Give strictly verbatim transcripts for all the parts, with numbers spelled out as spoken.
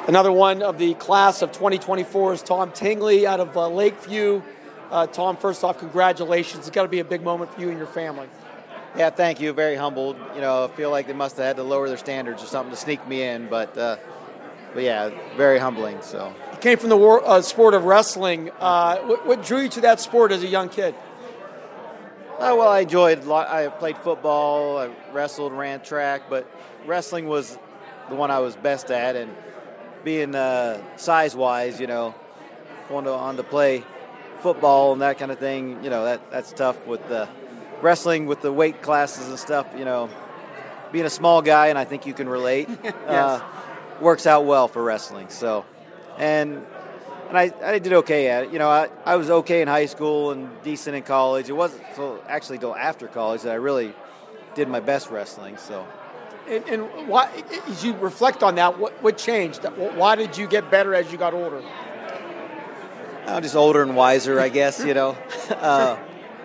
Another one of the class of twenty twenty-four is Tom Tingley out of uh, Lakeview. Uh, Tom, first off, congratulations. It's got to be a big moment for you and your family. Yeah, thank you. Very humbled. You know, I feel like they must have had to lower their standards or something to sneak me in, but, uh, but yeah, very humbling. So you came from the war, uh, sport of wrestling. Uh, what, what drew you to that sport as a young kid? Uh, well, I enjoyed. I played football. I wrestled, ran track, but wrestling was the one I was best at, and being uh, size-wise, you know, going to, on to play football and that kind of thing, you know, that that's tough with the wrestling, with the weight classes and stuff, you know. Being a small guy, and I think you can relate, yes. uh, works out well for wrestling. So, and and I, I did okay at it. You know, I, I was okay in high school and decent in college. It wasn't until actually till after college that I really did my best wrestling. So. And, and why, as you reflect on that, what, what changed? Why did you get better as you got older? I'm just older and wiser, I guess, you know. uh,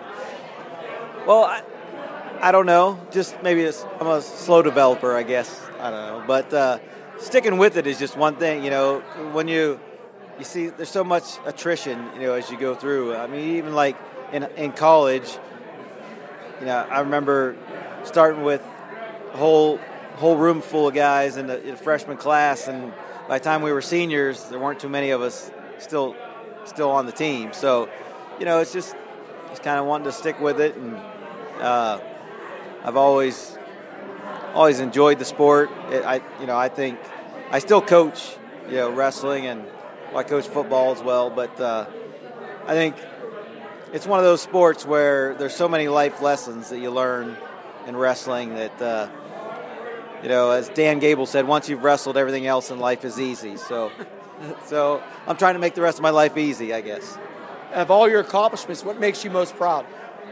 well, I, I don't know. Just maybe it's, I'm a slow developer, I guess. I don't know. But uh, sticking with it is just one thing, you know. When you you see there's so much attrition, you know, as you go through. I mean, even like in in college, you know, I remember starting with a whole whole room full of guys in the, in the freshman class, and by the time we were seniors, there weren't too many of us still still on the team. So, you know, it's just just kind of wanting to stick with it, and uh, I've always always enjoyed the sport. It, I you know I think I still coach, you know, wrestling, and well, I coach football as well. But uh, I think it's one of those sports where there's so many life lessons that you learn in wrestling that. Uh, You know, as Dan Gable said, once you've wrestled, everything else in life is easy. So so I'm trying to make the rest of my life easy, I guess. Of all your accomplishments, what makes you most proud?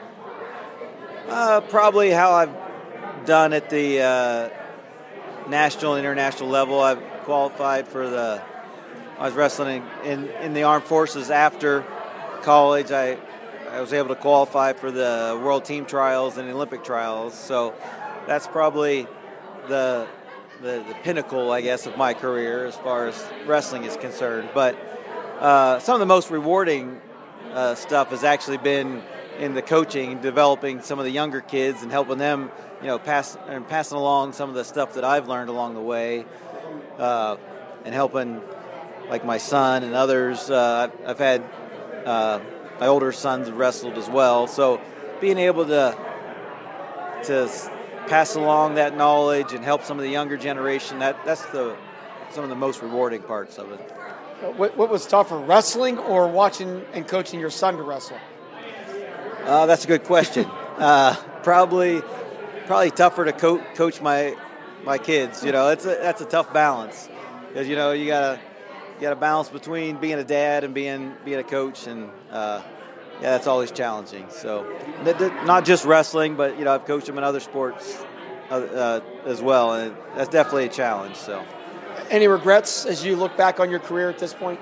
Uh, probably how I've done at the uh, national and international level. I've qualified for the – I was wrestling in, in, in the armed forces after college. I, I was able to qualify for the World Team Trials and Olympic Trials. So that's probably – The, the the pinnacle, I guess, of my career as far as wrestling is concerned. But uh, some of the most rewarding uh, stuff has actually been in the coaching, developing some of the younger kids and helping them, you know, pass and passing along some of the stuff that I've learned along the way, uh, and helping like my son and others. Uh, I've, I've had uh, my older sons have wrestled as well, so being able to to pass along that knowledge and help some of the younger generation, that that's the some of the most rewarding parts of it. What, what was tougher, wrestling or watching and coaching your son to wrestle? Uh, that's a good question. uh, probably probably tougher to co- coach my my kids. You know, it's a, that's a tough balance, because you know you gotta you gotta balance between being a dad and being being a coach, and uh, yeah, that's always challenging. So, not just wrestling, but you know, I've coached them in other sports uh, uh, as well, and that's definitely a challenge. So, any regrets as you look back on your career at this point?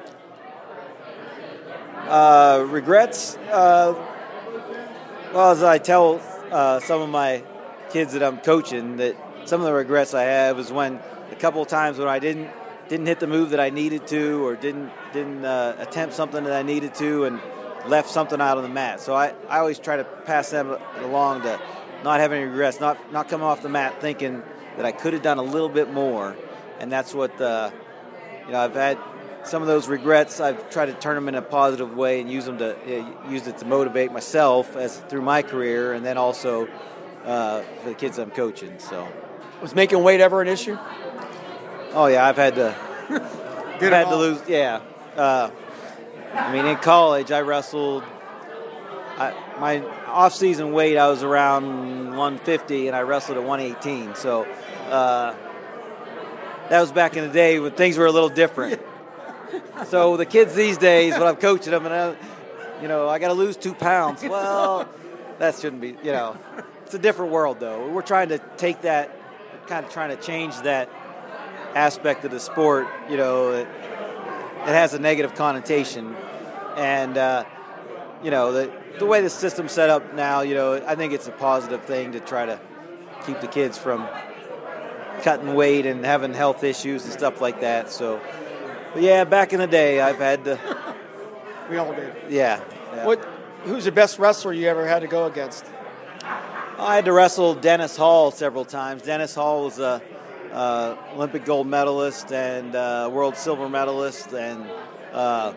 Uh, regrets? Uh, well, as I tell uh, some of my kids that I'm coaching, that some of the regrets I have is when a couple of times when I didn't didn't hit the move that I needed to, or didn't didn't uh, attempt something that I needed to, and left something out on the mat. So I, I always try to pass them along to not have any regrets, not not coming off the mat thinking that I could have done a little bit more. And that's what, uh, you know, I've had some of those regrets. I've tried to turn them in a positive way and use them to uh, use it to motivate myself as through my career, and then also uh, for the kids I'm coaching. So, was making weight ever an issue? Oh yeah, I've had to. I've had to lose. Yeah. Uh, I mean, in college, I wrestled. I, my off-season weight, I was around one fifty, and I wrestled at one eighteen. So uh, that was back in the day when things were a little different. So the kids these days, when I'm coaching them, and I, you know, I got to lose two pounds. Well, that shouldn't be. You know, it's a different world, though. We're trying to take that, kind of trying to change that aspect of the sport. You know, it, it has a negative connotation. And, uh, you know, the the way the system's set up now, you know, I think it's a positive thing to try to keep the kids from cutting weight and having health issues and stuff like that. So, but yeah, back in the day, I've had to. We all did. Yeah. yeah. What? Who's the best wrestler you ever had to go against? I had to wrestle Dennis Hall several times. Dennis Hall was a uh, Olympic gold medalist and uh, world silver medalist, and uh,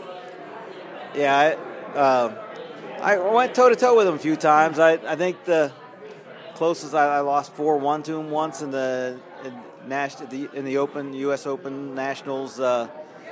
yeah, I, uh, I went toe to toe with him a few times. I, I think the closest I, I lost four one to him once in the in, Nash, the, in the Open U S Open Nationals. Uh,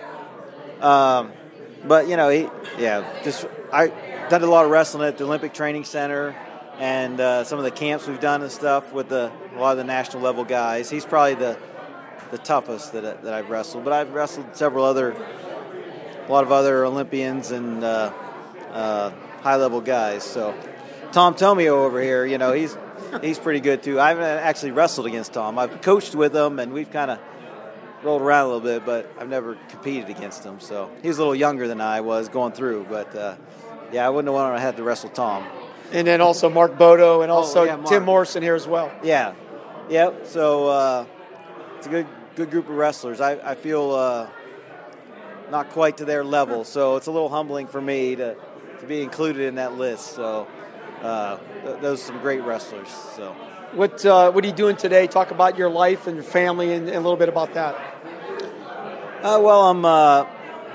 um, but you know, he yeah, just I done a lot of wrestling at the Olympic Training Center. And uh, some of the camps we've done and stuff with the, a lot of the national level guys. He's probably the the toughest that that I've wrestled. But I've wrestled several other, a lot of other Olympians and uh, uh, high level guys. So Tom Tomio over here, you know, he's he's pretty good too. I haven't actually wrestled against Tom. I've coached with him, and we've kind of rolled around a little bit, but I've never competed against him. So he was a little younger than I was going through. But uh, yeah, I wouldn't have wanted to have to wrestle Tom. And then also Mark Bodo and also oh, yeah, Tim Morrison here as well. Yeah, yep. So uh, it's a good good group of wrestlers. I, I feel uh, not quite to their level, so it's a little humbling for me to, to be included in that list. So uh, th- those are some great wrestlers. So what uh, what are you doing today? Talk about your life and your family and, and a little bit about that. Uh, well, I'm uh,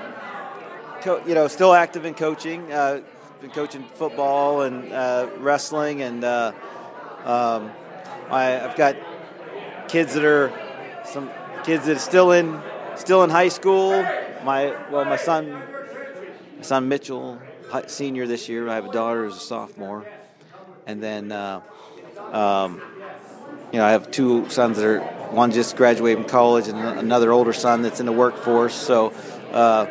co- you know still active in coaching. Uh, been coaching football and uh, wrestling, and uh, um, I, I've got kids that are some kids that are still in still in high school. My well, my son, my son Mitchell, senior this year. I have a daughter who's a sophomore, and then uh, um, you know I have two sons that are one just graduated from college, and another older son that's in the workforce. So uh,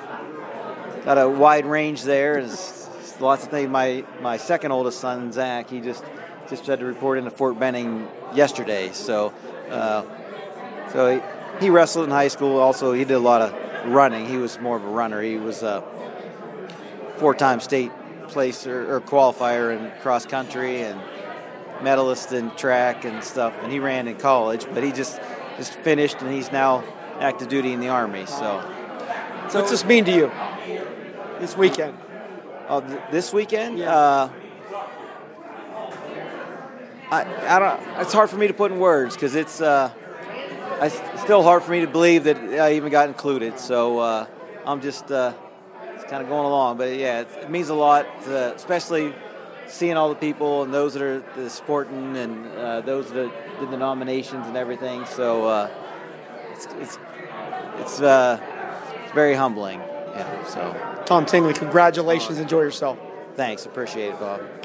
got a wide range there. It's, Lots of things. My my second oldest son, Zach, he just just had to report into Fort Benning yesterday. So uh, so he, he wrestled in high school. Also, he did a lot of running. He was more of a runner. He was a four-time state placer or qualifier in cross country and medalist in track and stuff. And he ran in college, but he just just finished, and he's now active duty in the Army. So, so what's this mean to you this weekend? Oh, th- this weekend? Yeah. Uh, I, I don't. It's hard for me to put in words because it's, uh, it's still hard for me to believe that I even got included. So uh, I'm just uh, kind of going along. But yeah, it, it means a lot, to, especially seeing all the people and those that are the supporting and uh, those that did the nominations and everything. So uh, it's it's it's, uh, it's very humbling. Yeah. So. Tom Tingley, congratulations. Enjoy yourself. Thanks. Appreciate it, Bob.